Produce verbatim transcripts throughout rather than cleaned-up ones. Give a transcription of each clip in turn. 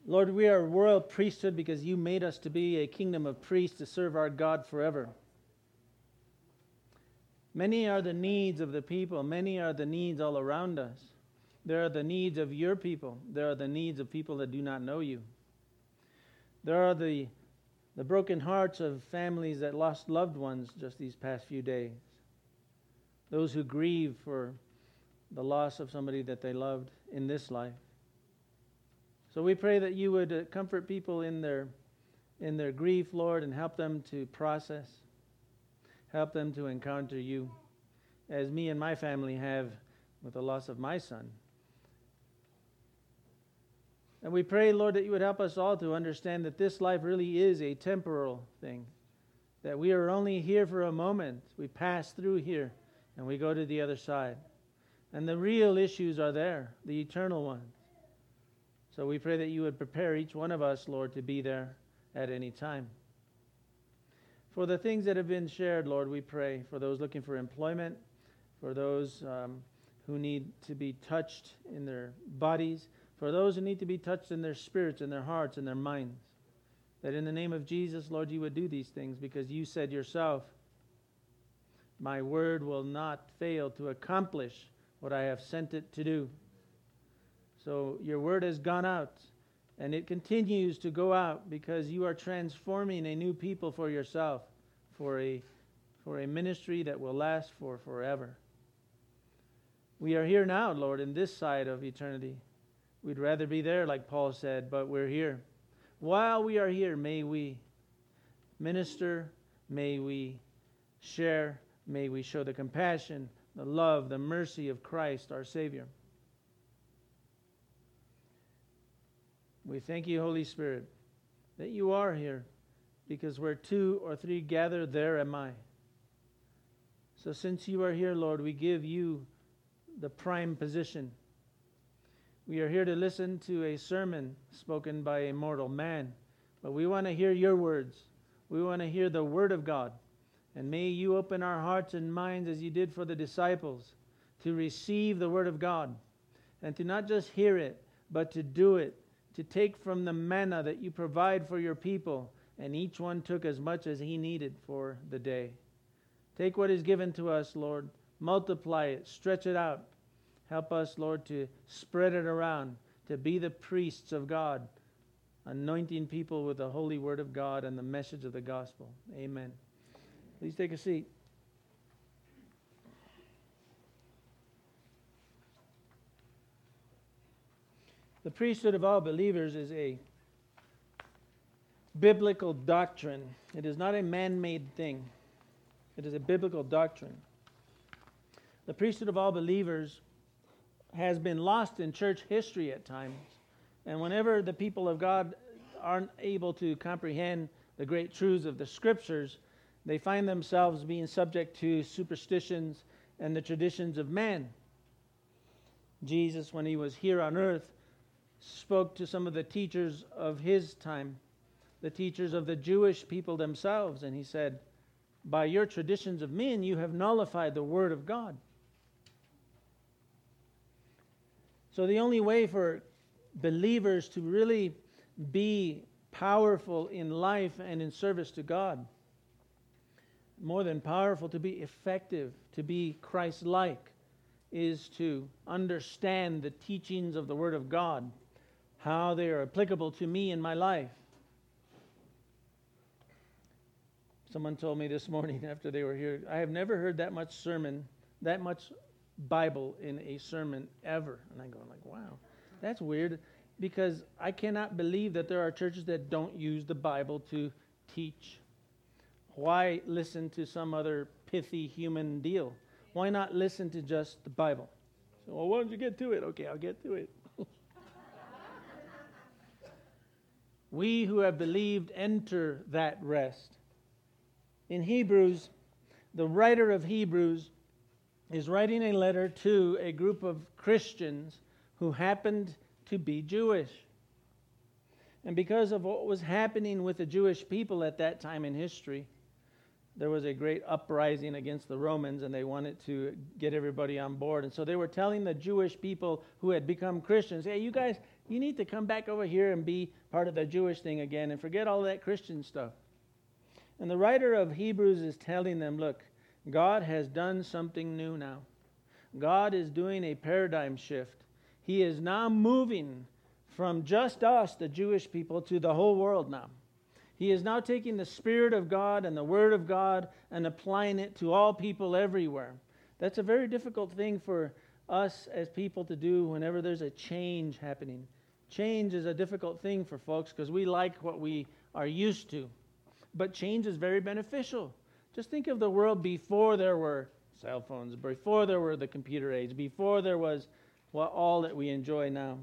Lord, we are a royal priesthood because you made us to be a kingdom of priests to serve our God forever. Many are the needs of the people. Many are the needs all around us. There are the needs of your people. There are the needs of people that do not know you. There are the, the broken hearts of families that lost loved ones just these past few days. Those who grieve for the loss of somebody that they loved in this life. So we pray that you would uh, comfort people in their in their grief, Lord, and help them to process. Help them to encounter you, as me and my family have with the loss of my son. And we pray, Lord, that you would help us all to understand that this life really is a temporal thing, that we are only here for a moment. We pass through here, and we go to the other side. And the real issues are there, the eternal ones. So we pray that you would prepare each one of us, Lord, to be there at any time. For the things that have been shared, Lord, we pray for those looking for employment, for those um, who need to be touched in their bodies, for those who need to be touched in their spirits, in their hearts, in their minds. That in the name of Jesus, Lord, you would do these things because you said yourself, my word will not fail to accomplish what I have sent it to do. So your word has gone out, and it continues to go out because you are transforming a new people for yourself, for a, for a ministry that will last for forever. We are here now, Lord, in this side of eternity. We'd rather be there, like Paul said, but we're here. While we are here, may we minister, may we share, may we show the compassion, the love, the mercy of Christ, our Savior. We thank you, Holy Spirit, that you are here, because where two or three gather, there am I. So since you are here, Lord, we give you the prime position. We are here to listen to a sermon spoken by a mortal man, but we want to hear your words. We want to hear the word of God. And may you open our hearts and minds as you did for the disciples to receive the word of God and to not just hear it, but to do it, to take from the manna that you provide for your people, and each one took as much as he needed for the day. Take what is given to us, Lord, multiply it, stretch it out. Help us, Lord, to spread it around, to be the priests of God, anointing people with the holy word of God and the message of the gospel. Amen. Please take a seat. The priesthood of all believers is a biblical doctrine. It is not a man-made thing. It is a biblical doctrine. The priesthood of all believers has been lost in church history at times. And whenever the people of God aren't able to comprehend the great truths of the Scriptures, they find themselves being subject to superstitions and the traditions of man. Jesus, when he was here on earth, spoke to some of the teachers of his time, the teachers of the Jewish people themselves, and he said, by your traditions of men, you have nullified the word of God. So the only way for believers to really be powerful in life and in service to God, more than powerful, to be effective, to be Christ-like, is to understand the teachings of the Word of God, how they are applicable to me in my life. Someone told me this morning after they were here, I have never heard that much sermon, that much Bible in a sermon ever. And I go like, wow, that's weird, because I cannot believe that there are churches that don't use the Bible to teach. Why listen to some other pithy human deal? Why not listen to just the Bible? So, well, why don't you get to it? Okay, I'll get to it. We who have believed enter that rest. In Hebrews, the writer of Hebrews is writing a letter to a group of Christians who happened to be Jewish. And because of what was happening with the Jewish people at that time in history, there was a great uprising against the Romans, and they wanted to get everybody on board. And so they were telling the Jewish people who had become Christians, hey, you guys You need to come back over here and be part of the Jewish thing again and forget all that Christian stuff. And the writer of Hebrews is telling them, look, God has done something new now. God is doing a paradigm shift. He is now moving from just us, the Jewish people, to the whole world now. He is now taking the Spirit of God and the Word of God and applying it to all people everywhere. That's a very difficult thing for us as people to do whenever there's a change happening. Change is a difficult thing for folks because we like what we are used to. But change is very beneficial. Just think of the world before there were cell phones, before there were the computer age, before there was well, all that we enjoy now.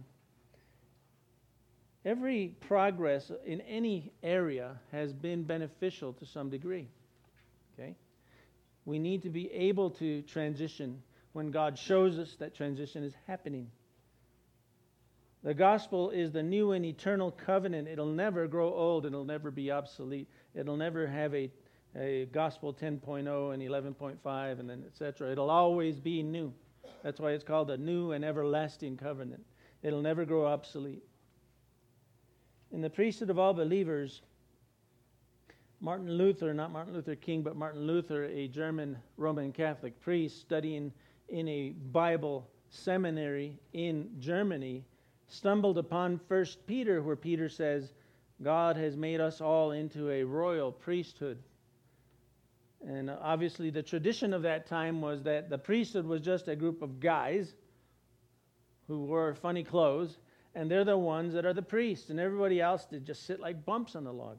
Every progress in any area has been beneficial to some degree. Okay? We need to be able to transition when God shows us that transition is happening. The gospel is the new and eternal covenant. It'll never grow old. It'll never be obsolete. It'll never have a, a gospel ten point oh and eleven point five and then et cetera. It'll always be new. That's why it's called a new and everlasting covenant. It'll never grow obsolete. In the priesthood of all believers, Martin Luther, not Martin Luther King, but Martin Luther, a German Roman Catholic priest studying in a Bible seminary in Germany, stumbled upon First Peter, where Peter says, God has made us all into a royal priesthood. And obviously the tradition of that time was that the priesthood was just a group of guys who wore funny clothes, and they're the ones that are the priests, and everybody else did just sit like bumps on the log.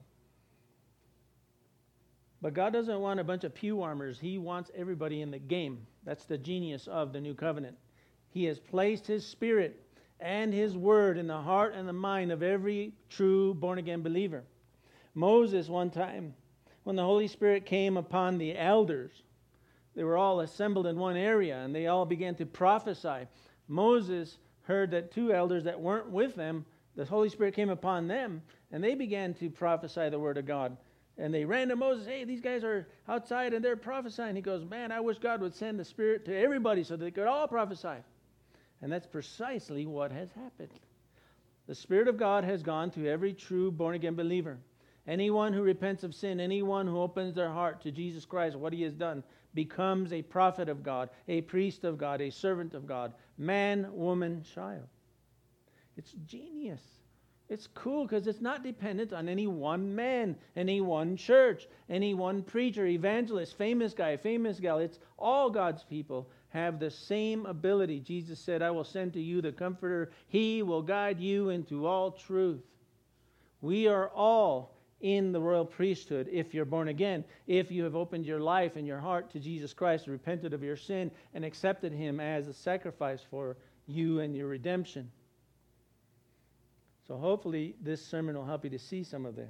But God doesn't want a bunch of pew warmers. He wants everybody in the game. That's the genius of the new covenant. He has placed His Spirit and His Word in the heart and the mind of every true born-again believer. Moses, one time, when the Holy Spirit came upon the elders, they were all assembled in one area, and they all began to prophesy. Moses heard that two elders that weren't with them, the Holy Spirit came upon them, and they began to prophesy the Word of God. And they ran to Moses, hey, these guys are outside and they're prophesying. He goes, man, I wish God would send the Spirit to everybody so they could all prophesy. And that's precisely what has happened. The Spirit of God has gone to every true born-again believer. Anyone who repents of sin, anyone who opens their heart to Jesus Christ, what He has done, becomes a prophet of God, a priest of God, a servant of God, man, woman, child. It's genius. It's cool because it's not dependent on any one man, any one church, any one preacher, evangelist, famous guy, famous gal. It's all God's people have the same ability. Jesus said, I will send to you the Comforter. He will guide you into all truth. We are all in the royal priesthood if you're born again, if you have opened your life and your heart to Jesus Christ, repented of your sin, and accepted Him as a sacrifice for you and your redemption. So hopefully this sermon will help you to see some of this.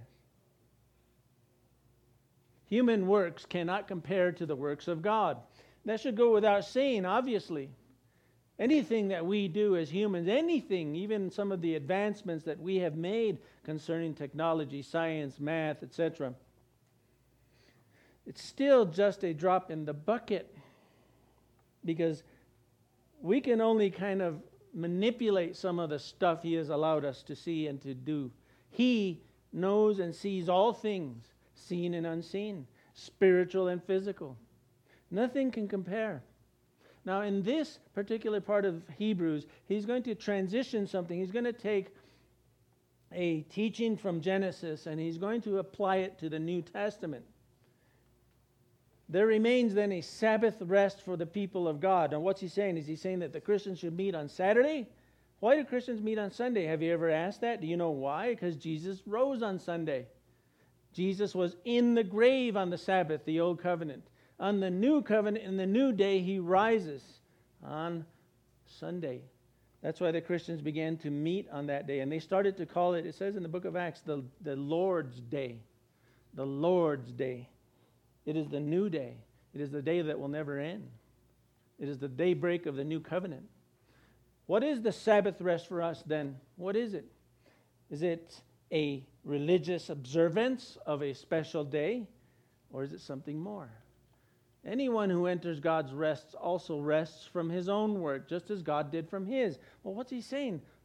Human works cannot compare to the works of God. That should go without saying, obviously. Anything that we do as humans, anything, even some of the advancements that we have made concerning technology, science, math, et cetera, it's still just a drop in the bucket because we can only kind of manipulate some of the stuff He has allowed us to see and to do. He knows and sees all things, seen and unseen, spiritual and physical. Nothing can compare. Now, in this particular part of Hebrews, he's going to transition something. He's going to take a teaching from Genesis and he's going to apply it to the New Testament. There remains then a Sabbath rest for the people of God. Now, what's he saying? Is he saying that the Christians should meet on Saturday? Why do Christians meet on Sunday? Have you ever asked that? Do you know why? Because Jesus rose on Sunday. Jesus was in the grave on the Sabbath, the old covenant. On the new covenant, in the new day, He rises on Sunday. That's why the Christians began to meet on that day. And they started to call it, it says in the book of Acts, the, the Lord's Day. The Lord's Day. It is the new day. It is the day that will never end. It is the daybreak of the new covenant. What is the Sabbath rest for us then? What is it? Is it a religious observance of a special day? Or is it something more? Anyone who enters God's rest also rests from his own work, just as God did from His. Well, what's he saying?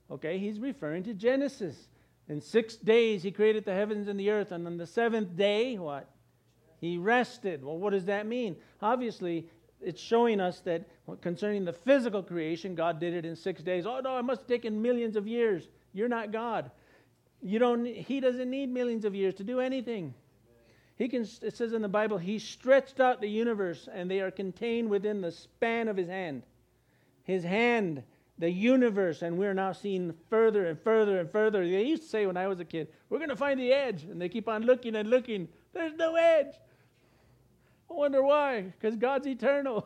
Okay, he's referring to Genesis. In six days he created the heavens and the earth, and on the seventh day, what? He rested. Well, what does that mean? Obviously, it's showing us that concerning the physical creation, God did it in six days. Oh no, it must have taken millions of years. You're not God. You don't. He doesn't need millions of years to do anything. He can. It says in the Bible, He stretched out the universe, and they are contained within the span of His hand. His hand, the universe, and we're now seeing further and further and further. They used to say when I was a kid, we're going to find the edge, and they keep on looking and looking. There's no edge. I wonder why, because God's eternal.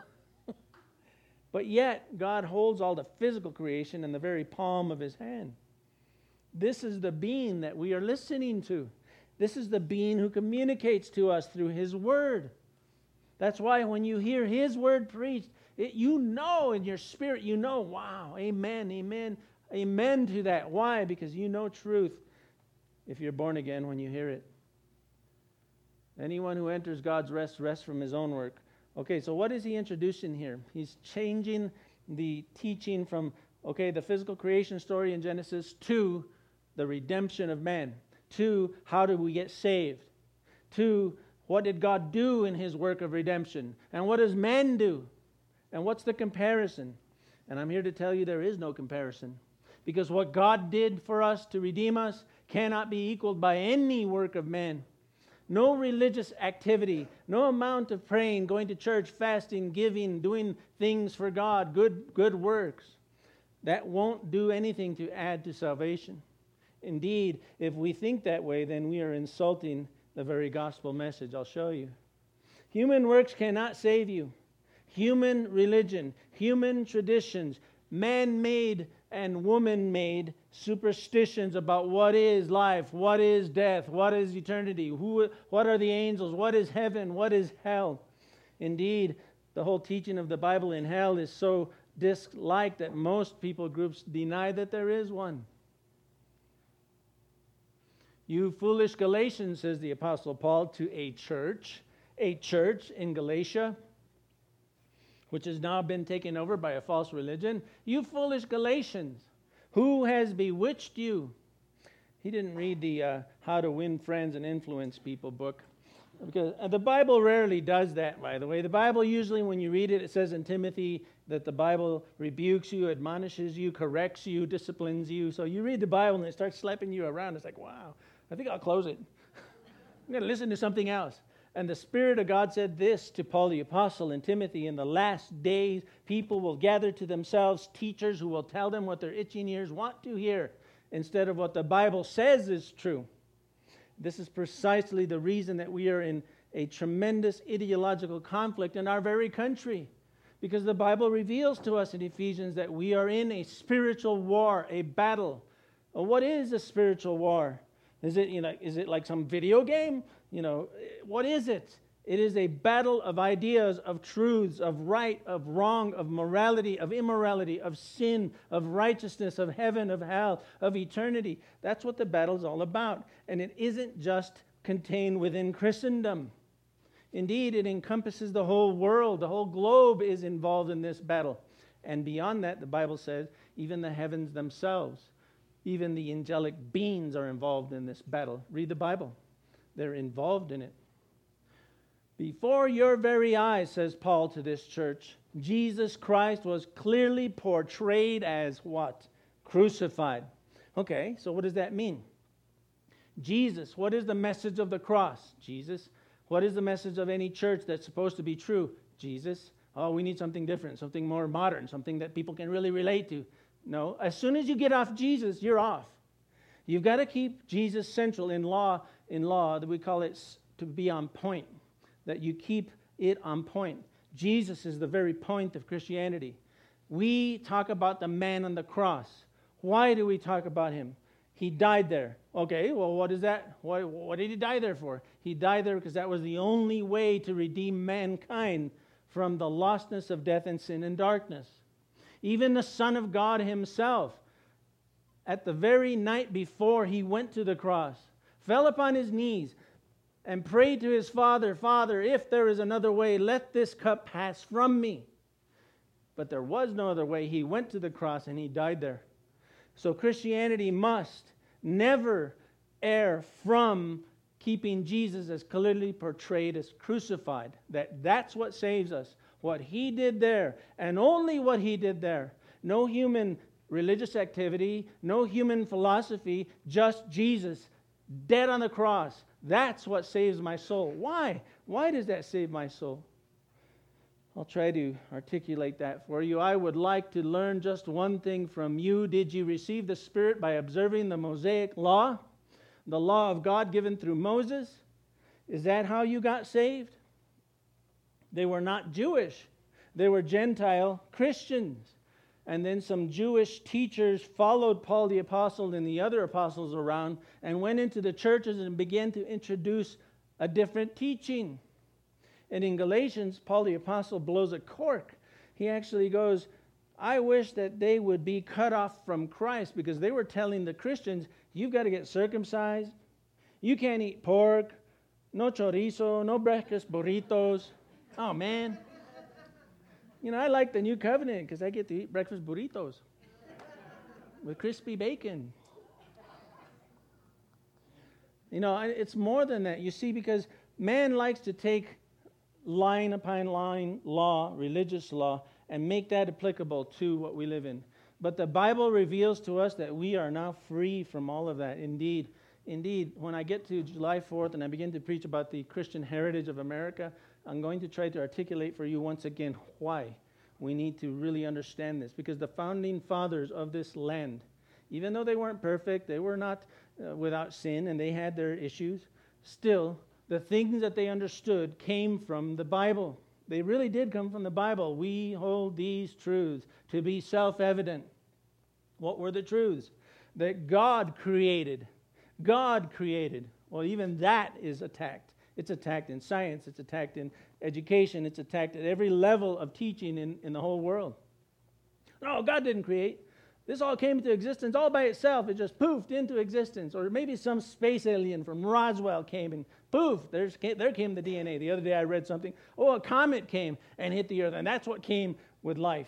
But yet, God holds all the physical creation in the very palm of His hand. This is the being that we are listening to. This is the being who communicates to us through His Word. That's why when you hear His Word preached, it, you know in your spirit, you know, wow, amen, amen, amen to that. Why? Because you know truth if you're born again when you hear it. Anyone who enters God's rest, rests from his own work. Okay, so what is he introducing here? He's changing the teaching from, okay, the physical creation story in Genesis to the redemption of man, to how do we get saved, to what did God do in His work of redemption, and what does man do, and what's the comparison? And I'm here to tell you there is no comparison, because what God did for us to redeem us cannot be equaled by any work of man. No religious activity, no amount of praying, going to church, fasting, giving, doing things for God, good, good works. That won't do anything to add to salvation. Indeed, if we think that way, then we are insulting the very gospel message. I'll show you. Human works cannot save you. Human religion, human traditions, man-made and woman-made superstitions about what is life, what is death, what is eternity, who, what are the angels, what is heaven, what is hell. Indeed, the whole teaching of the Bible in hell is so disliked that most people groups deny that there is one. You foolish Galatians, says the Apostle Paul to a church, a church in Galatia, which has now been taken over by a false religion. You foolish Galatians, who has bewitched you? He didn't read the uh, How to Win Friends and Influence People book. Because uh, the Bible rarely does that, by the way. The Bible usually, when you read it, it says in Timothy that the Bible rebukes you, admonishes you, corrects you, disciplines you. So you read the Bible and it starts slapping you around. It's like, wow, I think I'll close it. I'm going to listen to something else. And the Spirit of God said this to Paul the Apostle and Timothy: in the last days, people will gather to themselves teachers who will tell them what their itching ears want to hear instead of what the Bible says is true. This is precisely the reason that we are in a tremendous ideological conflict in our very country. Because the Bible reveals to us in Ephesians that we are in a spiritual war, a battle. Well, what is a spiritual war? Is it, you know, is it like some video game? You know, what is it? It is a battle of ideas, of truths, of right, of wrong, of morality, of immorality, of sin, of righteousness, of heaven, of hell, of eternity. That's what the battle is all about. And it isn't just contained within Christendom. Indeed, it encompasses the whole world. The whole globe is involved in this battle. And beyond that, the Bible says, even the heavens themselves, even the angelic beings are involved in this battle. Read the Bible. They're involved in it. Before your very eyes, says Paul to this church, Jesus Christ was clearly portrayed as what? Crucified. Okay, so what does that mean? Jesus, what is the message of the cross? Jesus. What is the message of any church that's supposed to be true? Jesus. Oh, we need something different, something more modern, something that people can really relate to. No, as soon as you get off Jesus, you're off. You've got to keep Jesus central in law. In law, that we call it to be on point, that you keep it on point. Jesus is the very point of Christianity. We talk about the man on the cross. Why do we talk about him? He died there. Okay, well, what is that? What, what did he die there for? He died there because that was the only way to redeem mankind from the lostness of death and sin and darkness. Even the Son of God himself, at the very night before he went to the cross, fell upon his knees and prayed to his Father, Father, if there is another way, let this cup pass from me. But there was no other way. He went to the cross and he died there. So Christianity must never err from keeping Jesus as clearly portrayed as crucified. That that's what saves us. What he did there, and only what he did there. No human religious activity, no human philosophy, just Jesus dead on the cross. That's what saves my soul. Why? Why does that save my soul? I'll try to articulate that for you. I would like to learn just one thing from you. Did you receive the Spirit by observing the Mosaic law? The law of God given through Moses? Is that how you got saved? They were not Jewish. They were Gentile Christians. And then some Jewish teachers followed Paul the Apostle and the other apostles around and went into the churches and began to introduce a different teaching. And in Galatians, Paul the Apostle blows a cork. He actually goes, I wish that they would be cut off from Christ, because they were telling the Christians, you've got to get circumcised. You can't eat pork. No chorizo, no breakfast burritos. Oh, man. You know, I like the new covenant because I get to eat breakfast burritos with crispy bacon. You know, it's more than that. You see, because man likes to take line upon line law, religious law, and make that applicable to what we live in. But the Bible reveals to us that we are now free from all of that. Indeed, indeed, when I get to July fourth and I begin to preach about the Christian heritage of America, I'm going to try to articulate for you once again why we need to really understand this. Because the founding fathers of this land, even though they weren't perfect, they were not uh, without sin, and they had their issues, still, the things that they understood came from the Bible. They really did come from the Bible. We hold these truths to be self-evident. What were the truths? That God created. God created. Well, even that is attacked. It's attacked in science. It's attacked in education. It's attacked at every level of teaching in, in the whole world. No, God didn't create. This all came into existence all by itself. It just poofed into existence. Or maybe some space alien from Roswell came and poof, there's, there came the D N A. The other day I read something. Oh, a comet came and hit the earth, and that's what came with life.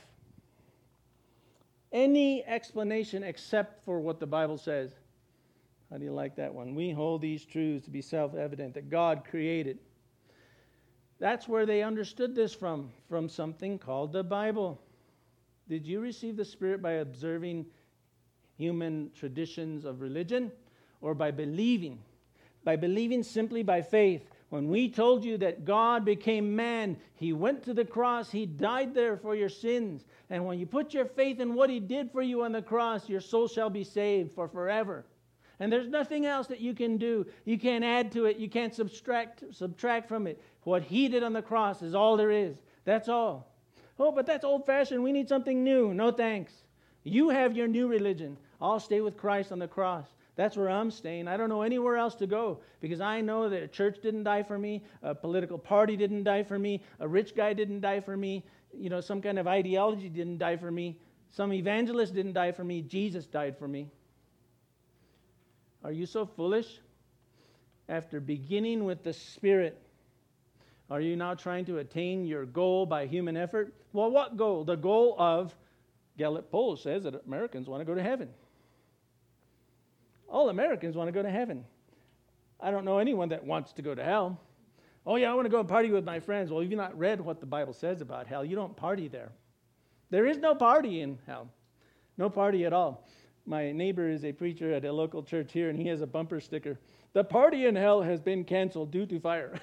Any explanation except for what the Bible says. How do you like that one? We hold these truths to be self-evident, that God created. That's where they understood this from, from something called the Bible. Did you receive the Spirit by observing human traditions of religion, or by believing? By believing simply by faith. When we told you that God became man, He went to the cross, He died there for your sins. And when you put your faith in what He did for you on the cross, your soul shall be saved for forever. And there's nothing else that you can do. You can't add to it. You can't subtract, subtract from it. What He did on the cross is all there is. That's all. Oh, but that's old-fashioned. We need something new. No thanks. You have your new religion. I'll stay with Christ on the cross. That's where I'm staying. I don't know anywhere else to go, because I know that a church didn't die for me, a political party didn't die for me, a rich guy didn't die for me, you know, some kind of ideology didn't die for me, some evangelist didn't die for me. Jesus died for me. Are you so foolish? After beginning with the Spirit, are you now trying to attain your goal by human effort? Well, what goal? The goal of, Gallup poll says that Americans want to go to heaven. All Americans want to go to heaven. I don't know anyone that wants to go to hell. Oh yeah, I want to go and party with my friends. Well, if you've not read what the Bible says about hell, you don't party there. There is no party in hell. No party at all. My neighbor is a preacher at a local church here, and he has a bumper sticker. The party in hell has been canceled due to fire.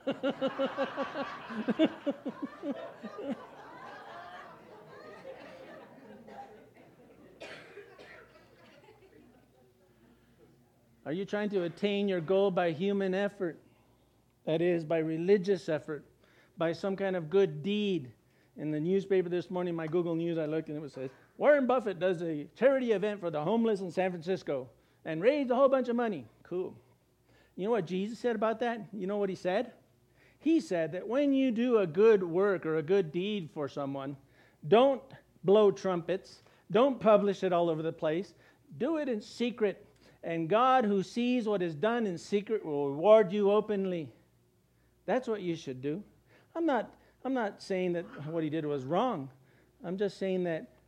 Are you trying to attain your goal by human effort? That is, by religious effort, by some kind of good deed. In the newspaper this morning, my Google News, I looked and it says, Warren Buffett does a charity event for the homeless in San Francisco and raised a whole bunch of money. Cool. You know what Jesus said about that? You know what He said? He said that when you do a good work or a good deed for someone, don't blow trumpets, don't publish it all over the place, do it in secret. And God, who sees what is done in secret, will reward you openly. That's what you should do. I'm not, I'm not saying that what He did was wrong. I'm just saying that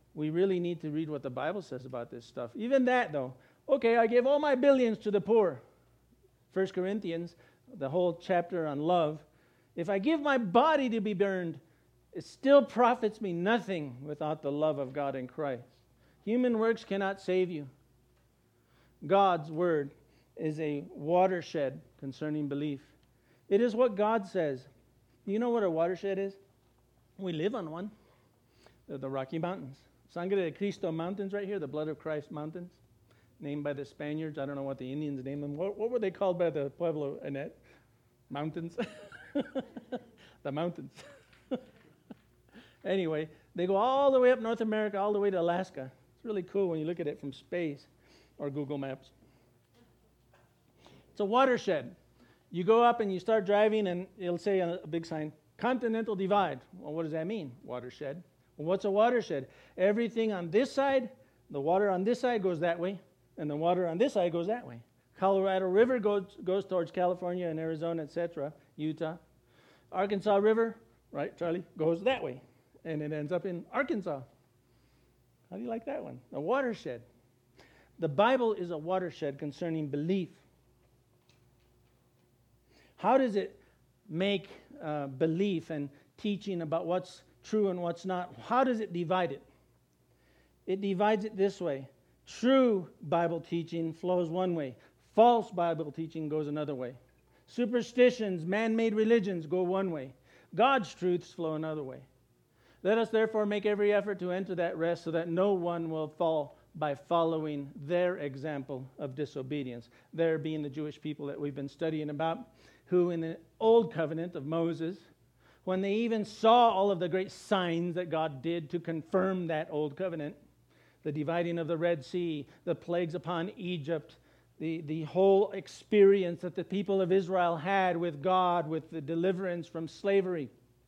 we really need to read what the Bible says about this stuff. Even that, though. Okay, I give all my billions to the poor. First Corinthians, the whole chapter on love. If I give my body to be burned, it still profits me nothing without the love of God in Christ. Human works cannot save you. God's word is a watershed concerning belief. It is what God says. Do you know what a watershed is? We live on one. They're the Rocky Mountains. Sangre de Cristo Mountains right here, the blood of Christ mountains, named by the Spaniards. I don't know what the Indians named them. What, what were they called by the Pueblo, Annette? Mountains? The mountains. Anyway, they go all the way up North America, all the way to Alaska. It's really cool when you look at it from space or Google Maps. It's a watershed. You go up and you start driving and it'll say on a big sign, Continental Divide. Well, what does that mean? Watershed. Well, what's a watershed? Everything on this side, the water on this side goes that way, and the water on this side goes that way. Colorado River goes, goes towards California and Arizona, et cetera, Utah. Arkansas River, right, Charlie, goes that way, and it ends up in Arkansas. How do you like that one? A watershed. The Bible is a watershed concerning belief. How does it make uh, belief and teaching about what's true and what's not? How does it divide it? It divides it this way. True Bible teaching flows one way. False Bible teaching goes another way. Superstitions, man-made religions go one way. God's truths flow another way. Let us therefore make every effort to enter that rest so that no one will fall by following their example of disobedience. There being the Jewish people that we've been studying about, who in the old covenant of Moses, when they even saw all of the great signs that God did to confirm that old covenant, the dividing of the Red Sea, the plagues upon Egypt, the, the whole experience that the people of Israel had with God, with the deliverance from slavery,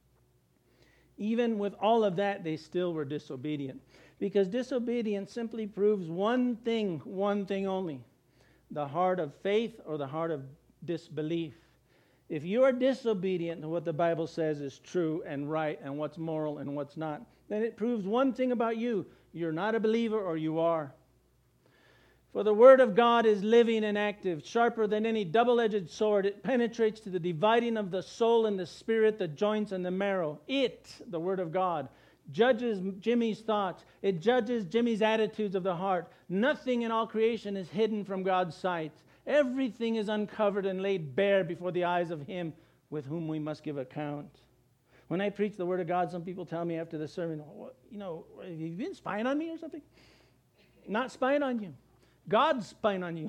even with all of that, they still were disobedient. Because disobedience simply proves one thing, one thing only: the heart of faith or the heart of disbelief. If you are disobedient to what the Bible says is true and right and what's moral and what's not, then it proves one thing about you: you're not a believer or you are. For the Word of God is living and active, sharper than any double-edged sword. It penetrates to the dividing of the soul and the spirit, the joints and the marrow. It, the Word of God, judges Jimmy's thoughts. It judges Jimmy's attitudes of the heart. Nothing in all creation is hidden from God's sight. Everything is uncovered and laid bare before the eyes of Him with whom we must give account. When I preach the Word of God, some people tell me after the sermon, well, you know, have you been spying on me or something? Not spying on you. God's spying on you.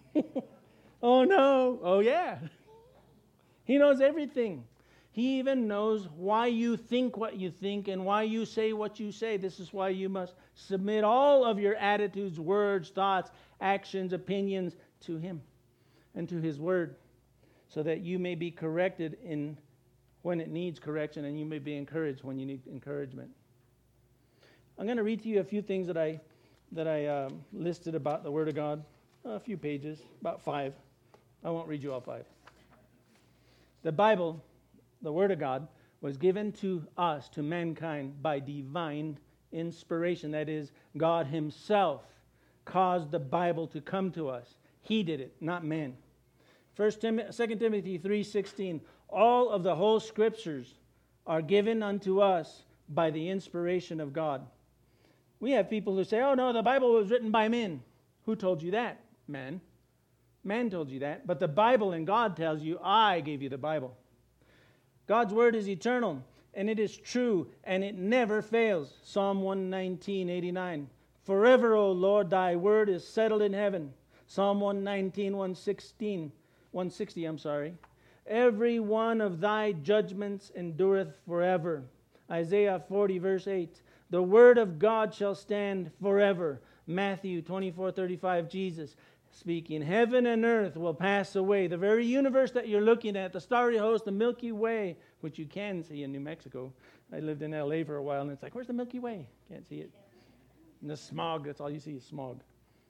Oh no. Oh yeah. He knows everything. He even knows why you think what you think and why you say what you say. This is why you must submit all of your attitudes, words, thoughts, actions, opinions to Him and to His Word, so that you may be corrected in when it needs correction, and you may be encouraged when you need encouragement. I'm going to read to you a few things that I that I um, listed about the Word of God. A few pages, about five. I won't read you all five. The Bible, the Word of God, was given to us, to mankind, by divine inspiration. That is, God Himself caused the Bible to come to us. He did it, not men. First Tim- Second Timothy three sixteen, all of the whole Scriptures are given unto us by the inspiration of God. We have people who say, oh no, the Bible was written by men. Who told you that? Man. Man told you that. But the Bible and God tells you, I gave you the Bible. God's Word is eternal, and it is true, and it never fails. Psalm one nineteen, eighty-nine. Forever, O Lord, thy word is settled in heaven. Psalm one nineteen, one sixteen, one sixty, I'm sorry. Every one of thy judgments endureth forever. Isaiah forty, verse eight. The word of God shall stand forever. Matthew twenty-four, thirty-five, Jesus speaking. Heaven and earth will pass away. The very universe that you're looking at, the starry host, the Milky Way, which you can see in New Mexico. I lived in L A for a while, and it's like, where's the Milky Way? Can't see it. And the smog, that's all you see is smog.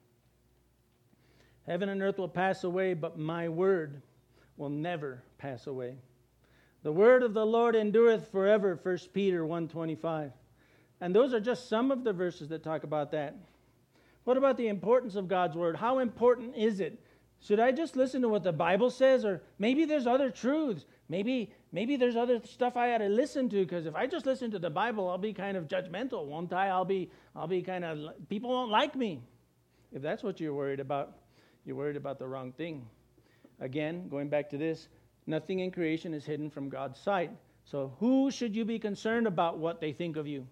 Heaven and earth will pass away, but my word will never pass away. The word of the Lord endureth forever, First Peter one twenty-five. And those are just some of the verses that talk about that. What about the importance of God's Word? How important is it? Should I just listen to what the Bible says? Or maybe there's other truths. Maybe maybe there's other stuff I ought to listen to, because if I just listen to the Bible, I'll be kind of judgmental, won't I? I'll be I'll be kind of, people won't like me. If that's what you're worried about, you're worried about the wrong thing. Again, going back to this, nothing in creation is hidden from God's sight. So who should you be concerned about what they think of you?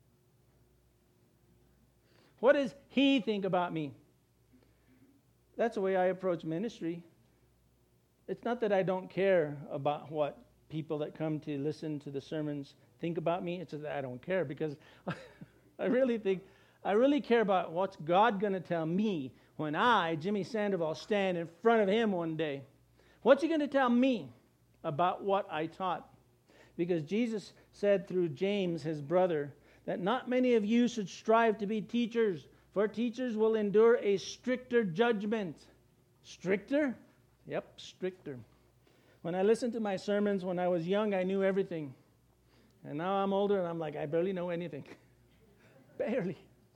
What does He think about me? That's the way I approach ministry. It's not that I don't care about what people that come to listen to the sermons think about me. It's just that I don't care, because I really think, I really care about what's God going to tell me when I, Jimmy Sandoval, stand in front of Him one day. What's He going to tell me about what I taught? Because Jesus said through James, his brother, that not many of you should strive to be teachers, for teachers will endure a stricter judgment. Stricter? Yep, stricter. When I listened to my sermons when I was young, I knew everything. And now I'm older and I'm like, I barely know anything. Barely.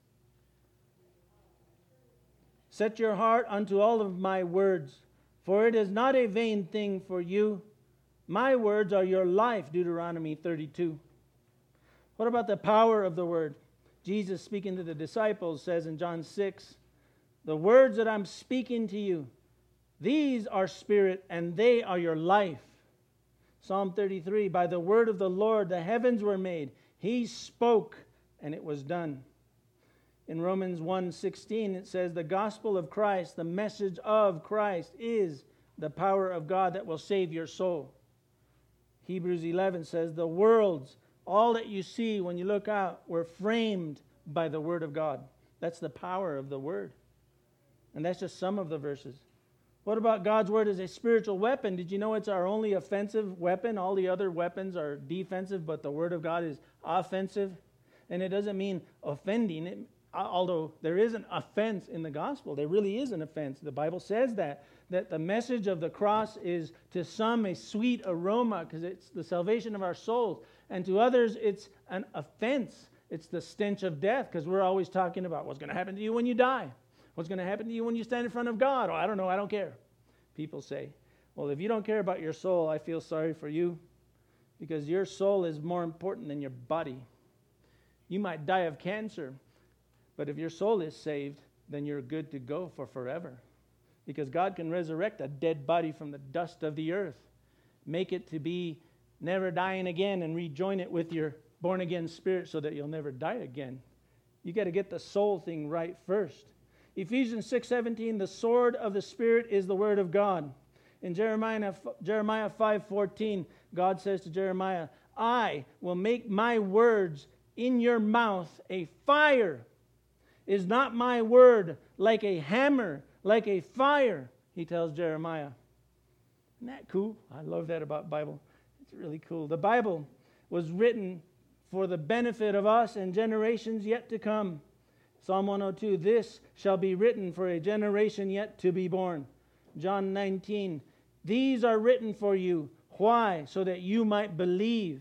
Set your heart unto all of my words, for it is not a vain thing for you. My words are your life, Deuteronomy thirty-two. What about the power of the word? Jesus, speaking to the disciples, says in John six, the words that I'm speaking to you, these are spirit and they are your life. Psalm thirty-three, by the word of the Lord the heavens were made. He spoke and it was done. In Romans one sixteen, it says the gospel of Christ, the message of Christ, is the power of God that will save your soul. Hebrews eleven says the worlds, all that you see when you look out, were framed by the word of God. That's the power of the word. And that's just some of the verses. What about God's word as a spiritual weapon? Did you know it's our only offensive weapon? All the other weapons are defensive, but the word of God is offensive. And it doesn't mean offending. It, although there is an offense in the gospel. There really is an offense. The Bible says that. That the message of the cross is to some a sweet aroma because it's the salvation of our souls. And to others, it's an offense. It's the stench of death, because we're always talking about what's going to happen to you when you die. What's going to happen to you when you stand in front of God? Oh, I don't know, I don't care. People say, well, if you don't care about your soul, I feel sorry for you, because your soul is more important than your body. You might die of cancer, but if your soul is saved, then you're good to go for forever. Because God can resurrect a dead body from the dust of the earth, make it to be never dying again, and rejoin it with your born-again spirit so that you'll never die again. You got to get the soul thing right first. Ephesians six seventeen, the sword of the Spirit is the word of God. In Jeremiah, Jeremiah five fourteen, God says to Jeremiah, I will make my words in your mouth a fire. Is not my word like a hammer, like a fire, he tells Jeremiah. Isn't that cool? I love that about Bible. It's really cool. The Bible was written for the benefit of us and generations yet to come. Psalm one oh two, this shall be written for a generation yet to be born. John nineteen, these are written for you. Why? So that you might believe.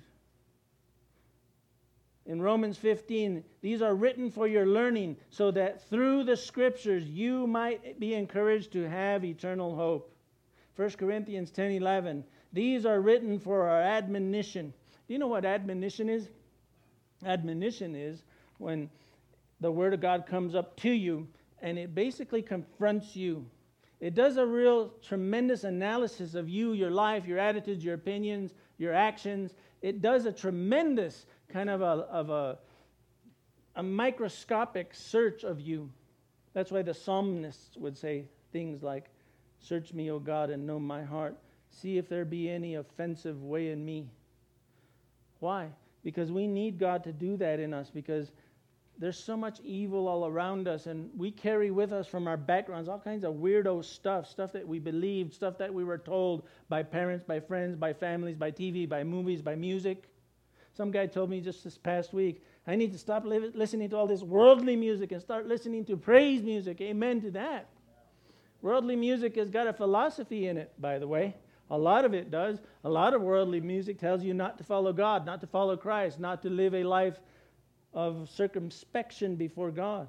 In Romans fifteen, these are written for your learning, so that through the Scriptures you might be encouraged to have eternal hope. First Corinthians ten eleven, these are written for our admonition. Do you know what admonition is? Admonition is when the Word of God comes up to you and it basically confronts you. It does a real tremendous analysis of you, your life, your attitudes, your opinions, your actions. It does a tremendous kind of a, of a, a microscopic search of you. That's why the psalmists would say things like, search me, O God, and know my heart. See if there be any offensive way in me. Why? Because we need God to do that in us, because there's so much evil all around us, and we carry with us from our backgrounds all kinds of weirdo stuff, stuff that we believed, stuff that we were told by parents, by friends, by families, by T V, by movies, by music. Some guy told me just this past week, I need to stop li- listening to all this worldly music and start listening to praise music. Amen to that. Worldly music has got a philosophy in it, by the way. A lot of it does. A lot of worldly music tells you not to follow God, not to follow Christ, not to live a life of circumspection before God.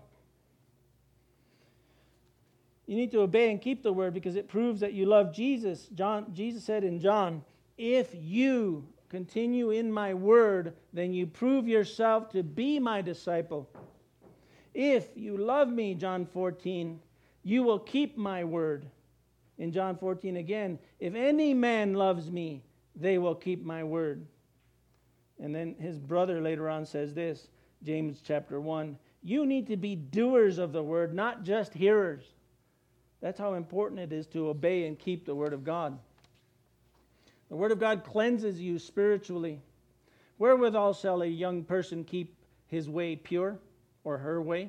You need to obey and keep the word because it proves that you love Jesus. John, Jesus said in John, if you continue in my word, then you prove yourself to be my disciple. If you love me, John fourteen, you will keep my word. In John fourteen again, if any man loves me, they will keep my word. And then his brother later on says this, James chapter one, you need to be doers of the word, not just hearers. That's how important it is to obey and keep the word of God. The word of God cleanses you spiritually. Wherewithal shall a young person keep his way pure, or her way?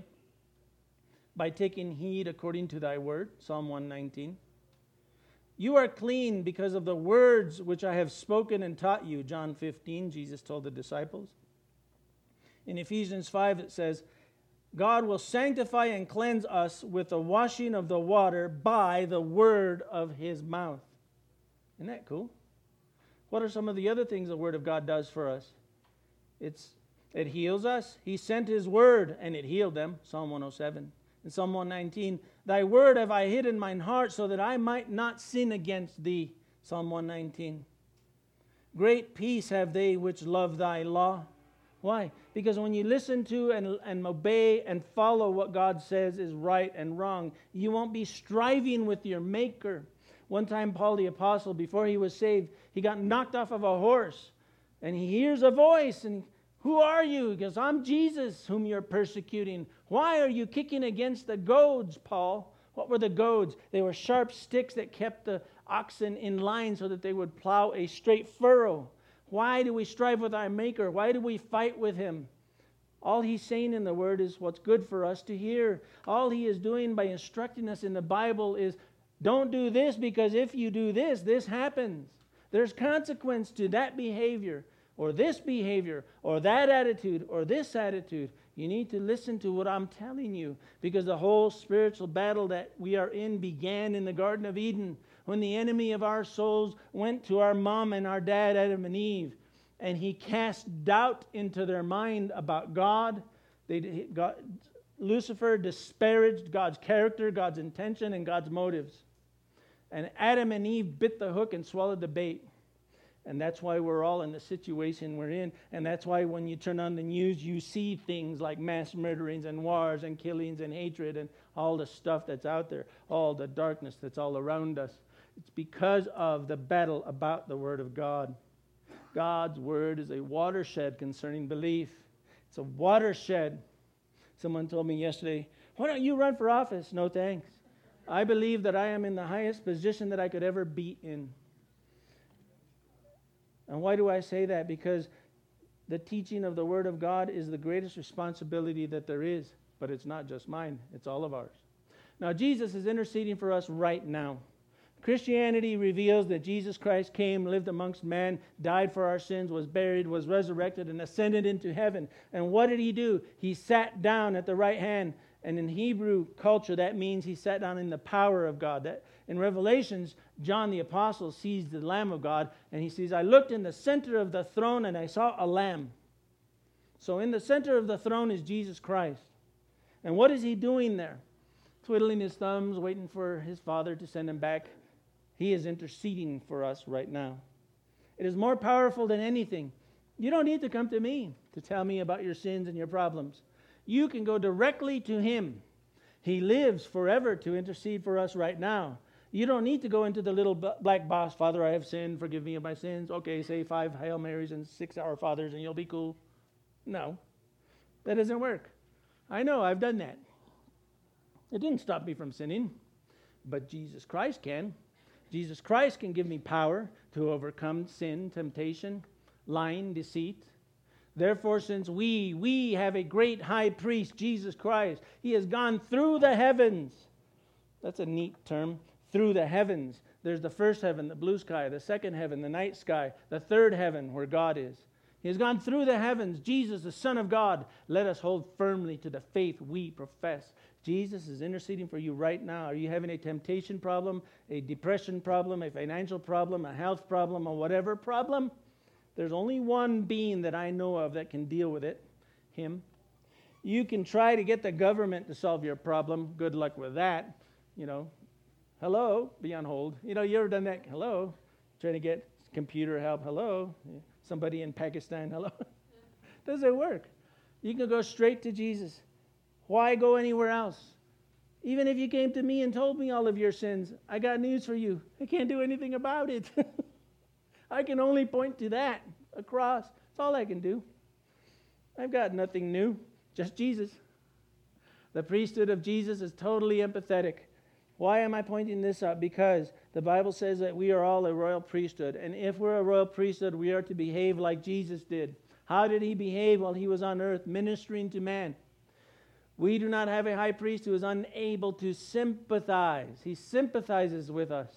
By taking heed according to thy word, Psalm one nineteen. You are clean because of the words which I have spoken and taught you, John fifteen, Jesus told the disciples. In Ephesians five it says, God will sanctify and cleanse us with the washing of the water by the word of his mouth. Isn't that cool? What are some of the other things the word of God does for us? It's It heals us. He sent his word and it healed them, Psalm one oh seven. In Psalm one nineteen, thy word have I hid in mine heart so that I might not sin against thee, Psalm one nineteen. Great peace have they which love thy law. Why? Because when you listen to and, and obey and follow what God says is right and wrong, you won't be striving with your Maker. One time, Paul the Apostle, before he was saved, he got knocked off of a horse. And he hears a voice. And who are you? He goes, I'm Jesus whom you're persecuting. Why are you kicking against the goads, Paul? What were the goads? They were sharp sticks that kept the oxen in line so that they would plow a straight furrow. Why do we strive with our Maker? Why do we fight with him? All he's saying in the word is what's good for us to hear. All he is doing by instructing us in the Bible is don't do this because if you do this, this happens. There's consequence to that behavior or this behavior or that attitude or this attitude. You need to listen to what I'm telling you because the whole spiritual battle that we are in began in the Garden of Eden when the enemy of our souls went to our mom and our dad, Adam and Eve, and he cast doubt into their mind about God. They, God, Lucifer disparaged God's character, God's intention, and God's motives. And Adam and Eve bit the hook and swallowed the bait. And that's why we're all in the situation we're in. And that's why when you turn on the news, you see things like mass murderings and wars and killings and hatred and all the stuff that's out there, all the darkness that's all around us. It's because of the battle about the Word of God. God's Word is a watershed concerning belief. It's a watershed. Someone told me yesterday, why don't you run for office? No thanks. I believe that I am in the highest position that I could ever be in. And why do I say that? Because the teaching of the Word of God is the greatest responsibility that there is. But it's not just mine. It's all of ours. Now, Jesus is interceding for us right now. Christianity reveals that Jesus Christ came, lived amongst men, died for our sins, was buried, was resurrected, and ascended into heaven. And what did he do? He sat down at the right hand. And in Hebrew culture, that means he sat down in the power of God. That in Revelations, John the Apostle sees the Lamb of God, and he says, I looked in the center of the throne, and I saw a lamb. So in the center of the throne is Jesus Christ. And what is he doing there? Twiddling his thumbs, waiting for his Father to send him back. He is interceding for us right now. It is more powerful than anything. You don't need to come to me to tell me about your sins and your problems. You can go directly to him. He lives forever to intercede for us right now. You don't need to go into the little black box, Father, I have sinned, forgive me of my sins. Okay, say five Hail Marys and six Our Fathers and you'll be cool. No, that doesn't work. I know, I've done that. It didn't stop me from sinning, but Jesus Christ can. Jesus Christ can give me power to overcome sin, temptation, lying, deceit. Therefore, since we, we have a great high priest, Jesus Christ, he has gone through the heavens. That's a neat term, through the heavens. There's the first heaven, the blue sky, the second heaven, the night sky, the third heaven where God is. He has gone through the heavens. Jesus, the Son of God, let us hold firmly to the faith we profess. Jesus is interceding for you right now. Are you having a temptation problem, a depression problem, a financial problem, a health problem, or whatever problem? There's only one being that I know of that can deal with it, him. You can try to get the government to solve your problem. Good luck with that. You know, hello, be on hold. You know, you ever done that? Hello, trying to get computer help. Hello, somebody in Pakistan. Hello. Doesn't work. You can go straight to Jesus. Why go anywhere else? Even if you came to me and told me all of your sins, I got news for you. I can't do anything about it. I can only point to that, a cross. That's all I can do. I've got nothing new, just Jesus. The priesthood of Jesus is totally empathetic. Why am I pointing this up? Because the Bible says that we are all a royal priesthood. And if we're a royal priesthood, we are to behave like Jesus did. How did he behave while he was on earth ministering to man? We do not have a high priest who is unable to sympathize. He sympathizes with us.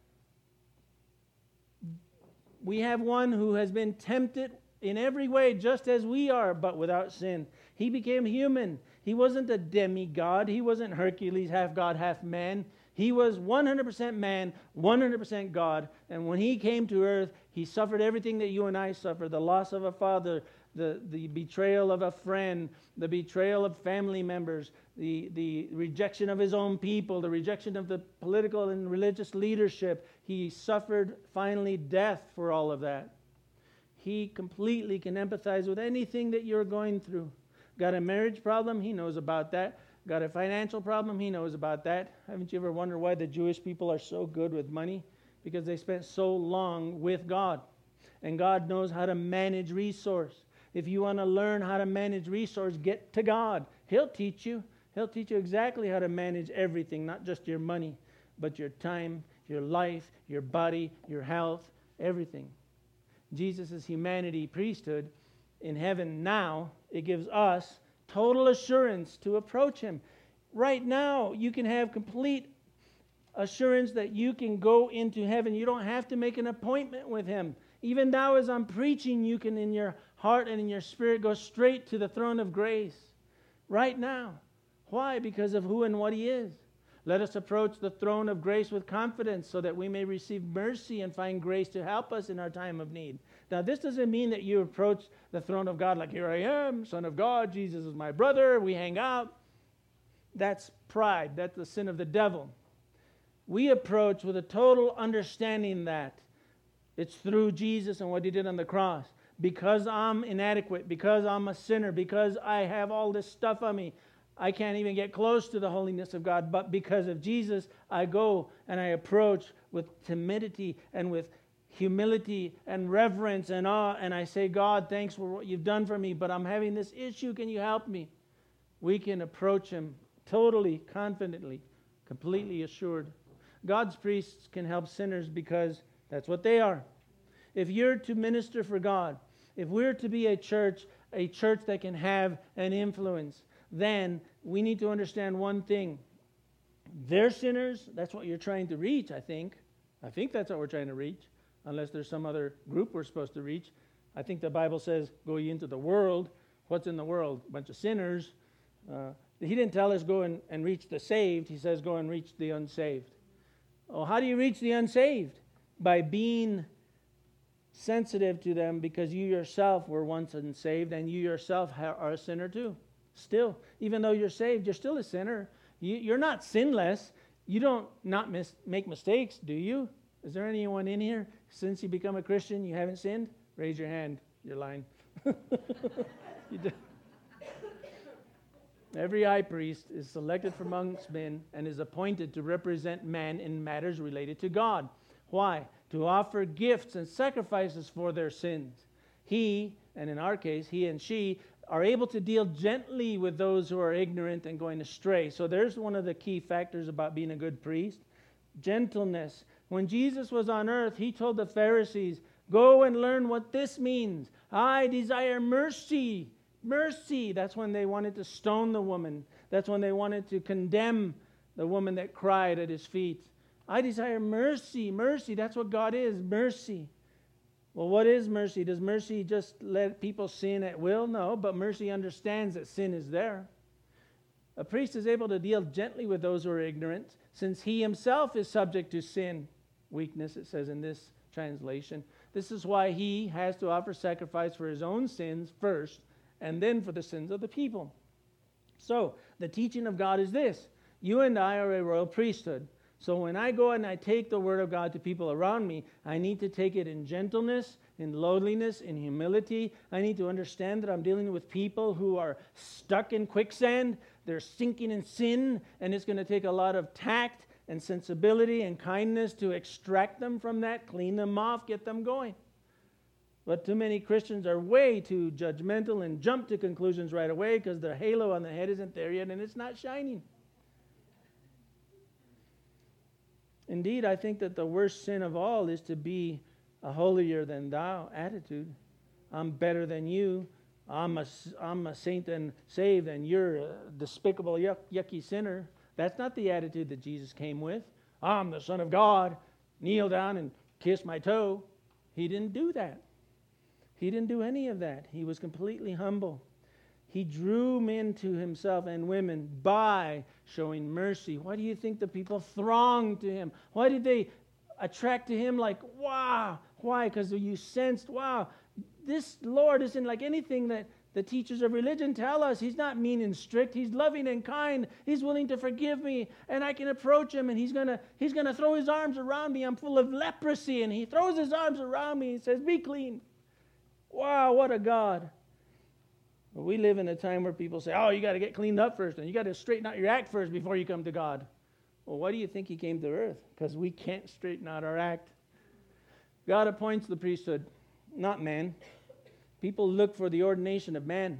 We have one who has been tempted in every way just as we are, but without sin. He became human. He wasn't a demigod. He wasn't Hercules, half God, half man. He was one hundred percent man, one hundred percent God. And when he came to earth, he suffered everything that you and I suffer. The loss of a father, the, the betrayal of a friend, the betrayal of family members, the, the rejection of his own people, the rejection of the political and religious leadership. He suffered finally death for all of that. He completely can empathize with anything that you're going through. Got a marriage problem? He knows about that. Got a financial problem? He knows about that. Haven't you ever wondered why the Jewish people are so good with money? Because they spent so long with God. And God knows how to manage resource. If you want to learn how to manage resource, get to God. He'll teach you. He'll teach you exactly how to manage everything, not just your money, but your time, your life, your body, your health, everything. Jesus' humanity priesthood in heaven now, it gives us total assurance to approach him. Right now, you can have complete assurance that you can go into heaven. You don't have to make an appointment with him. Even now as I'm preaching, you can in your heart and in your spirit go straight to the throne of grace. Right now. Why? Because of who and what he is. Let us approach the throne of grace with confidence so that we may receive mercy and find grace to help us in our time of need. Now, this doesn't mean that you approach the throne of God like, here I am, Son of God, Jesus is my brother, we hang out. That's pride. That's the sin of the devil. We approach with a total understanding that it's through Jesus and what he did on the cross. Because I'm inadequate, because I'm a sinner, because I have all this stuff on me, I can't even get close to the holiness of God. But because of Jesus, I go and I approach with timidity and with humility and reverence and awe. And I say, God, thanks for what you've done for me, but I'm having this issue. Can you help me? We can approach him totally, confidently, completely assured. God's priests can help sinners because that's what they are. If you're to minister for God, if we're to be a church, a church that can have an influence, then we need to understand one thing. They're sinners. That's what you're trying to reach, I think. I think that's what we're trying to reach, unless there's some other group we're supposed to reach. I think the Bible says, go ye into the world. What's in the world? A bunch of sinners. Uh, he didn't tell us go and, and reach the saved. He says go and reach the unsaved. Oh, how do you reach the unsaved? By being sensitive to them, because you yourself were once unsaved and you yourself are a sinner too. Still, even though you're saved, you're still a sinner. You, you're not sinless. You don't not mis- make mistakes, do you? Is there anyone in here, since you become a Christian, you haven't sinned? Raise your hand. You're lying. You do. Every high priest is selected from amongst men and is appointed to represent man in matters related to God. Why? To offer gifts and sacrifices for their sins. He, and in our case, he and she, are able to deal gently with those who are ignorant and going astray. So there's one of the key factors about being a good priest. Gentleness. When Jesus was on earth, he told the Pharisees, go and learn what this means. I desire mercy. Mercy. That's when they wanted to stone the woman. That's when they wanted to condemn the woman that cried at his feet. I desire mercy. Mercy. That's what God is. Mercy. Well, what is mercy? Does mercy just let people sin at will? No, but mercy understands that sin is there. A priest is able to deal gently with those who are ignorant, since he himself is subject to sin. Weakness, it says in this translation. This is why he has to offer sacrifice for his own sins first, and then for the sins of the people. So the teaching of God is this. You and I are a royal priesthood. So when I go and I take the word of God to people around me, I need to take it in gentleness, in lowliness, in humility. I need to understand that I'm dealing with people who are stuck in quicksand. They're sinking in sin, and it's going to take a lot of tact and sensibility and kindness to extract them from that, clean them off, get them going. But too many Christians are way too judgmental and jump to conclusions right away because the halo on the head isn't there yet and it's not shining. Indeed, I think that the worst sin of all is to be a holier than thou attitude. I'm better than you. I'm a, I'm a saint and saved, and you're a despicable, yuck, yucky sinner. That's not the attitude that Jesus came with. I'm the Son of God. Kneel down and kiss my toe. He didn't do that. He didn't do any of that. He was completely humble. He drew men to himself and women by showing mercy. Why do you think the people thronged to him? Why did they attract to him like, wow? Why? Because you sensed, wow, this Lord isn't like anything that the teachers of religion tell us. He's not mean and strict. He's loving and kind. He's willing to forgive me, and I can approach him, and he's gonna he's gonna throw his arms around me. I'm full of leprosy, and he throws his arms around me and says, be clean. Wow, what a God. But we live in a time where people say, oh, you got to get cleaned up first, and you got to straighten out your act first before you come to God. Well, why do you think he came to earth? Because we can't straighten out our act. God appoints the priesthood, not man. People look for the ordination of man.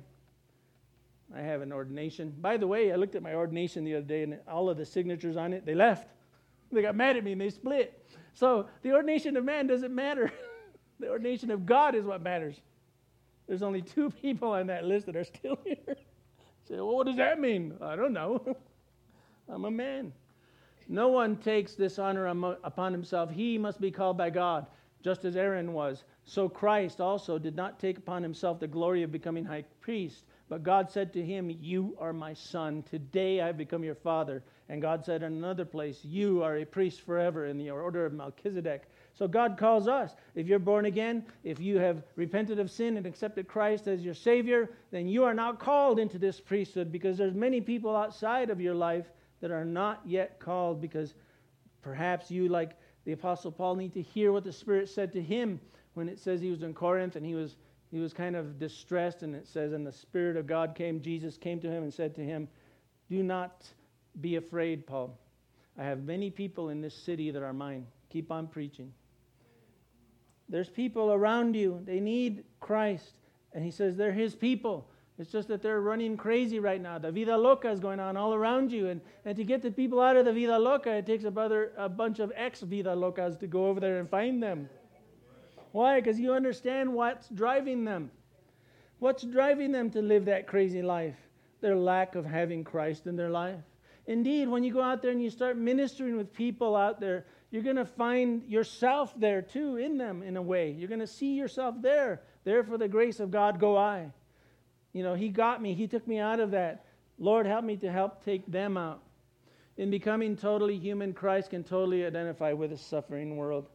I have an ordination. By the way, I looked at my ordination the other day, and all of the signatures on it, they left. They got mad at me, and they split. So the ordination of man doesn't matter. The ordination of God is what matters. There's only two people on that list that are still here. Say, well, what does that mean? I don't know. I'm a man. No one takes this honor upon himself. He must be called by God, just as Aaron was. So Christ also did not take upon himself the glory of becoming high priest, but God said to him, you are my son. Today I have become your father. And God said in another place, you are a priest forever in the order of Melchizedek. So God calls us. If you're born again, if you have repented of sin and accepted Christ as your Savior, then you are now called into this priesthood, because there's many people outside of your life that are not yet called, because perhaps you, like the Apostle Paul, need to hear what the Spirit said to him when it says he was in Corinth and he was he was kind of distressed, and it says, and the Spirit of God came, Jesus came to him and said to him, do not be afraid, Paul. I have many people in this city that are mine. Keep on preaching. There's people around you. They need Christ. And he says they're his people. It's just that they're running crazy right now. The vida loca is going on all around you. And, and to get the people out of the vida loca, it takes a, brother, a bunch of ex-vida locas to go over there and find them. Why? Because you understand what's driving them. What's driving them to live that crazy life? Their lack of having Christ in their life. Indeed, when you go out there and you start ministering with people out there, you're going to find yourself there too, in them in a way. You're going to see yourself there. There for the grace of God go I. You know, he got me. He took me out of that. Lord, help me to help take them out. In becoming totally human, Christ can totally identify with a suffering world.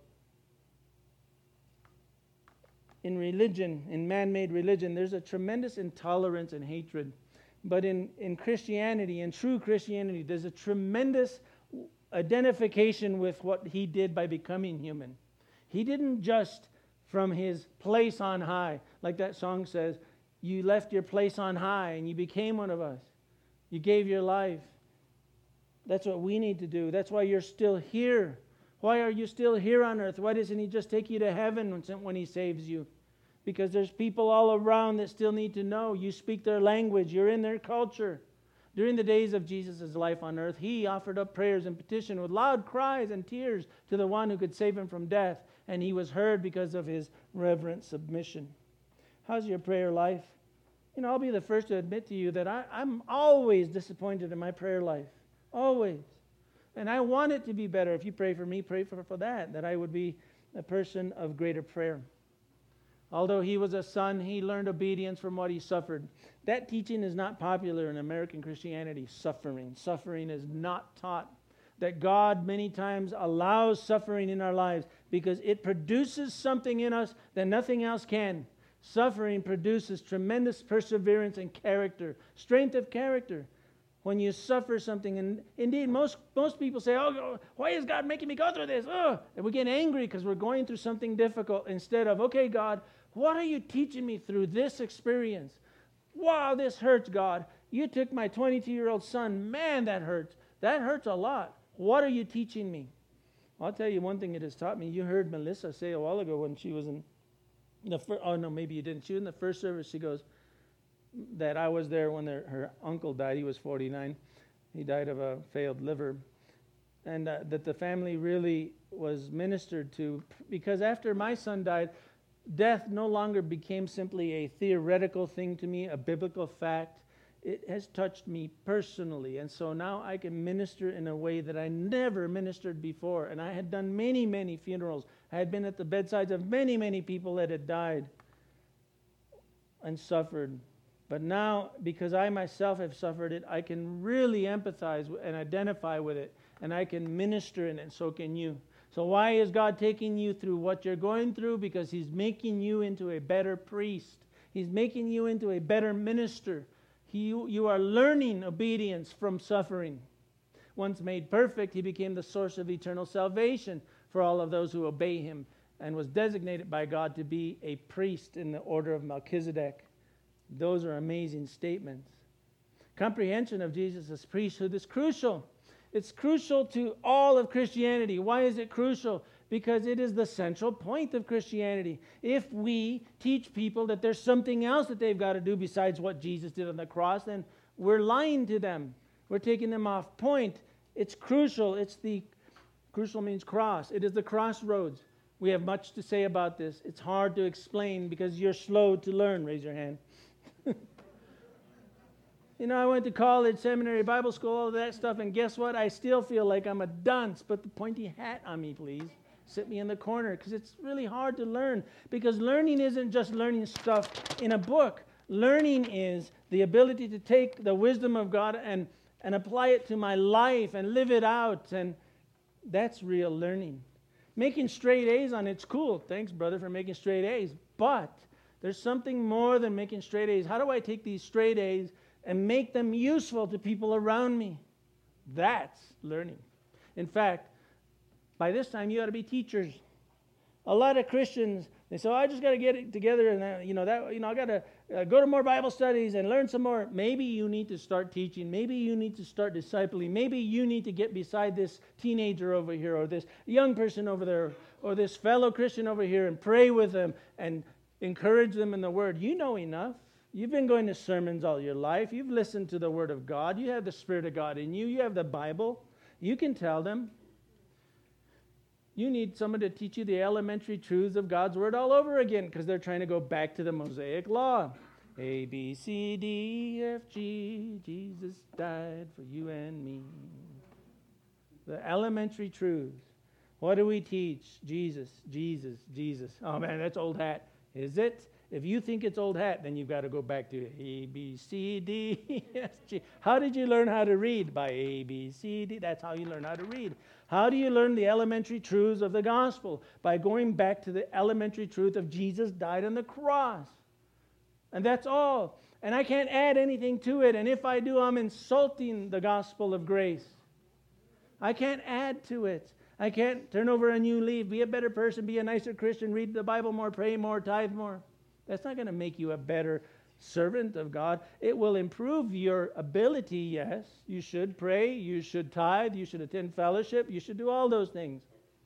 In religion, in man-made religion, there's a tremendous intolerance and hatred. But in, in Christianity, in true Christianity, there's a tremendous identification with what he did by becoming human. He didn't just from his place on high, like that song says, you left your place on high and you became one of us. You gave your life. That's what we need to do. That's why you're still here. Why are you still here on earth? Why doesn't he just take you to heaven when, when he saves you? Because there's people all around that still need to know. You speak their language. You're in their culture. During the days of Jesus' life on earth, he offered up prayers and petition with loud cries and tears to the one who could save him from death. And he was heard because of his reverent submission. How's your prayer life? You know, I'll be the first to admit to you that I, I'm always disappointed in my prayer life. Always. And I want it to be better. If you pray for me, pray for, for that, that I would be a person of greater prayer. Although he was a son, he learned obedience from what he suffered. That teaching is not popular in American Christianity, suffering. Suffering is not taught. That God many times allows suffering in our lives because it produces something in us that nothing else can. Suffering produces tremendous perseverance and character, strength of character. when you suffer something. And indeed, most, most people say, oh, why is God making me go through this? Oh, and we get angry because we're going through something difficult instead of, okay, God, what are you teaching me through this experience? Wow, this hurts, God. You took my twenty-two-year-old son. Man, that hurts. That hurts a lot. What are you teaching me? I'll tell you one thing it has taught me. You heard Melissa say a while ago when she was in the first, oh no, maybe you didn't. She was in the first service. She goes, that I was there when their, her uncle died. He was forty-nine. He died of a failed liver. And uh, that the family really was ministered to, because after my son died, death no longer became simply a theoretical thing to me, a biblical fact. It has touched me personally. And so now I can minister in a way that I never ministered before. And I had done many, many funerals. I had been at the bedsides of many, many people that had died and suffered. But now, because I myself have suffered it, I can really empathize and identify with it. And I can minister in it, and so can you. So why is God taking you through what you're going through? Because He's making you into a better priest. He's making you into a better minister. He, you are learning obedience from suffering. Once made perfect, He became the source of eternal salvation for all of those who obey Him, and was designated by God to be a priest in the order of Melchizedek. Those are amazing statements. Comprehension of Jesus' priesthood is crucial. It's crucial to all of Christianity. Why is it crucial? Because it is the central point of Christianity. If we teach people that there's something else that they've got to do besides what Jesus did on the cross, then we're lying to them. We're taking them off point. It's crucial. It's the, crucial means cross. It is the crossroads. We have much to say about this. It's hard to explain because you're slow to learn. Raise your hand. You know, I went to college, seminary, Bible school, all of that stuff, and guess what? I still feel like I'm a dunce. Put the pointy hat on me, please. Sit me in the corner, because it's really hard to learn. Because learning isn't just learning stuff in a book. Learning is the ability to take the wisdom of God and, and apply it to my life and live it out. And that's real learning. Making straight A's on it's cool. Thanks, brother, for making straight A's. But there's something more than making straight A's. How do I take these straight A's and make them useful to people around me? That's learning. In fact, by this time you ought to be teachers. A lot of Christians, they say, oh, I just got to get it together, and uh, you know that you know I got to uh, go to more Bible studies and learn some more. Maybe you need to start teaching. Maybe you need to start discipling. Maybe you need to get beside this teenager over here, or this young person over there, or this fellow Christian over here, and pray with them and encourage them in the Word. You know enough. You've been going to sermons all your life. You've listened to the Word of God. You have the Spirit of God in you. You have the Bible. You can tell them. You need someone to teach you the elementary truths of God's Word all over again, because they're trying to go back to the Mosaic Law. A, B, C, D, F, G, Jesus died for you and me. The elementary truths. What do we teach? Jesus, Jesus, Jesus. Oh man, that's old hat. Is it? If you think it's old hat, then you've got to go back to A, B, C, D, E, F, G. How did you learn how to read? By A, B, C, D. That's how you learn how to read. How do you learn the elementary truths of the gospel? By going back to the elementary truth of Jesus died on the cross. And that's all. And I can't add anything to it. And if I do, I'm insulting the gospel of grace. I can't add to it. I can't turn over a new leaf, be a better person, be a nicer Christian, read the Bible more, pray more, tithe more. That's not going to make you a better servant of God. It will improve your ability, yes. You should pray, you should tithe, you should attend fellowship, you should do all those things.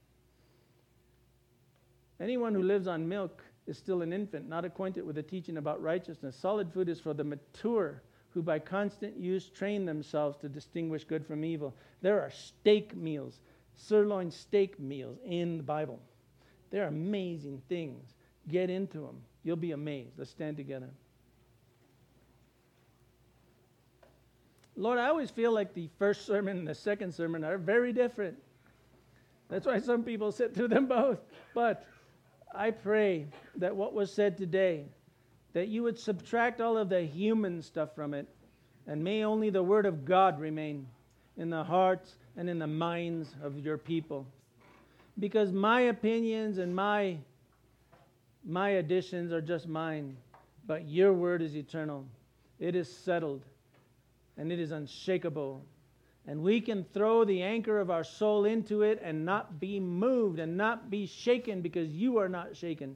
Anyone who lives on milk is still an infant, not acquainted with the teaching about righteousness. Solid food is for the mature, who by constant use train themselves to distinguish good from evil. There are steak meals, sirloin steak meals in the Bible. They're amazing things. Get into them. You'll be amazed. Let's stand together. Lord, I always feel like the first sermon and the second sermon are very different. That's why some people sit through them both. But I pray that what was said today, that you would subtract all of the human stuff from it, and may only the Word of God remain in the hearts and in the minds of your people. Because my opinions and my My additions are just mine, but your word is eternal. It is settled. and it is unshakable. And we can throw the anchor of our soul into it and not be moved and not be shaken, because you are not shaken.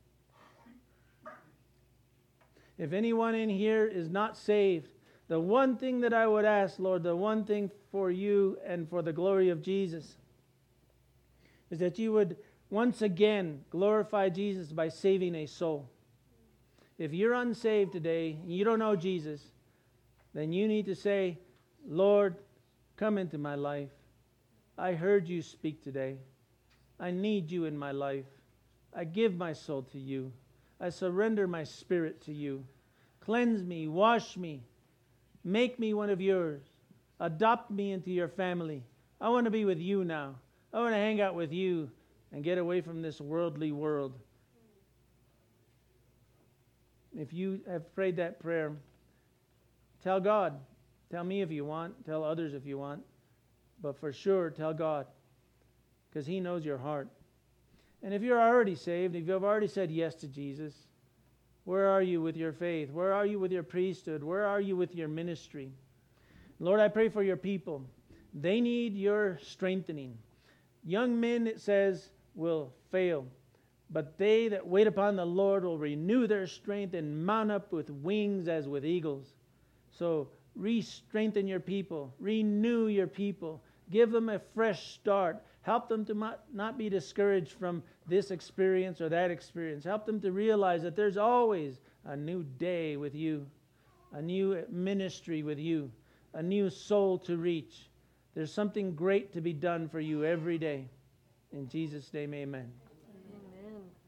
If anyone in here is not saved, the one thing that I would ask, Lord, the one thing for you and for the glory of Jesus, is that you would once again glorify Jesus by saving a soul. If you're unsaved today, you don't know Jesus, then you need to say, Lord, come into my life. I heard you speak today. I need you in my life. I give my soul to you. I surrender my spirit to you. Cleanse me, wash me, make me one of yours. Adopt me into your family. I want to be with you now. I want to hang out with you and get away from this worldly world. If you have prayed that prayer, tell God. Tell me if you want. Tell others if you want. But for sure, tell God, because He knows your heart. And if you're already saved, if you've already said yes to Jesus, where are you with your faith? Where are you with your priesthood? Where are you with your ministry? Lord, I pray for your people. They need your strengthening. Young men, it says, will fail, but they that wait upon the Lord will renew their strength and mount up with wings as with eagles. So re-strengthen your people. Renew your people. Give them a fresh start. Help them to not, not be discouraged from this experience or that experience. Help them to realize that there's always a new day with you, a new ministry with you, a new soul to reach. There's something great to be done for you every day. In Jesus' name, amen.